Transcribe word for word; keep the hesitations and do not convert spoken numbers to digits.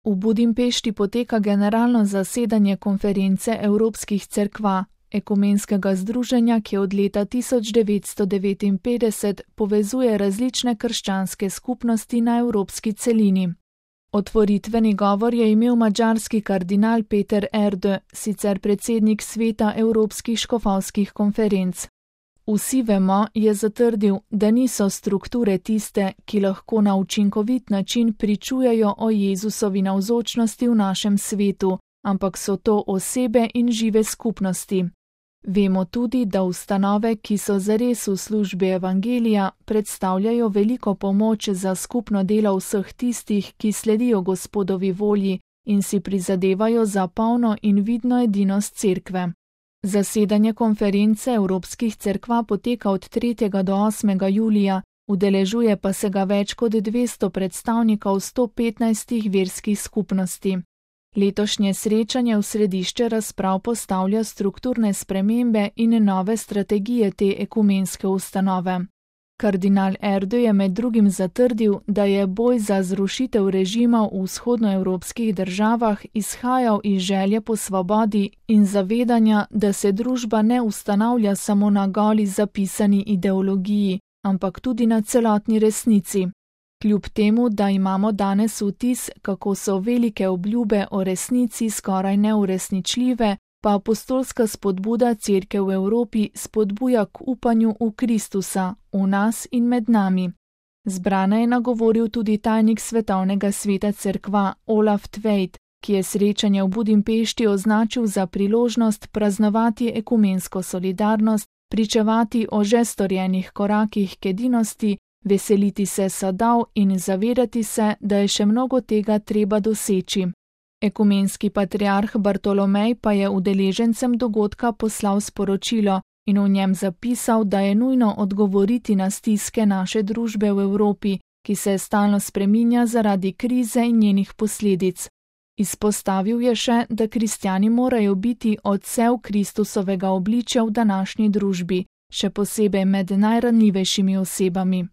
V Budimpešti poteka generalno zasedanje konference Evropskih cerkva, ekumenskega združenja, ki od leta tisoč devetsto devetinpetdeset povezuje različne krščanske skupnosti na evropski celini. Otvoritveni govor je imel madžarski kardinal Péter Erdő, sicer predsednik sveta Evropskih škofovskih konferenc. Vsi vemo, je zatrdil, da niso strukture tiste, ki lahko na učinkovit način pričujejo o Jezusovi navzočnosti v našem svetu, ampak so to osebe in žive skupnosti. Vemo tudi, da ustanove, ki so zares v službi evangelija, predstavljajo veliko pomoč za skupno delo vseh tistih, ki sledijo Gospodovi volji in si prizadevajo za polno in vidno edinost cerkve. Zasedanje konference Evropskih cerkva poteka od tretjega do osmega julija, udeležuje pa se ga več kot dvesto predstavnikov sto petnajstih verskih skupnosti. Letošnje srečanje v središče razprav postavlja strukturne spremembe in nove strategije te ekumenske ustanove. Kardinal Erdő je med drugim zatrdil, da je boj za zrušitev režimov v vzhodnoevropskih državah izhajal iz želje po svobodi in zavedanja, da se družba ne ustanavlja samo na goli zapisani ideologiji, ampak tudi na celotni resnici. Kljub temu, da imamo danes vtis, kako so velike obljube o resnici skoraj neuresničljive, pa apostolska spodbuda cerkev v Evropi spodbuja k upanju v Kristusa, v nas in med nami. Zbrane je nagovoril tudi tajnik svetovnega sveta cerkva Olaf Tveit, ki je srečanje v Budimpešti označil za priložnost praznovati ekumensko solidarnost, pričevati o že storjenih korakih k edinosti, veseliti se sadov in zavedati se, da je še mnogo tega treba doseči. Ekumenski patriarh Bartolomej pa je udeležencem dogodka poslal sporočilo in v njem zapisal, da je nujno odgovoriti na stiske naše družbe v Evropi, ki se stalno spreminja zaradi krize in njenih posledic. Izpostavil je še, da kristjani morajo biti odsev Kristusovega obličja v današnji družbi, še posebej med najranljivejšimi osebami.